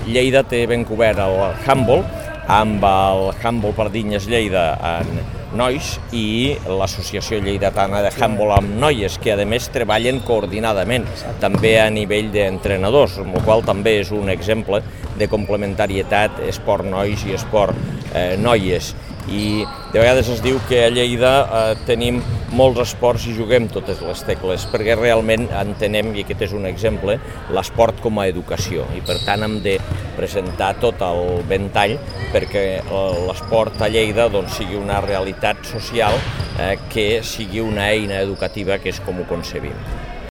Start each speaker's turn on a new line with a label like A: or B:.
A: Lleida té ben cobert el handball, amb el Handball Pardinyes Lleida en nois i l'Associació Lleidatana de Handball amb noies, que a més treballen coordinadament, també a nivell d'entrenadors, amb el qual també és un exemple de complementarietat esport nois i esport noies. I de vegades es diu que a Lleida tenim molts esports i juguem totes les tecles, perquè realment entenem, i aquest és un exemple, l'esport com a educació, i per tant hem de presentar tot el ventall perquè l'esport a Lleida sigui una realitat social que sigui una eina educativa, que és com ho concebim.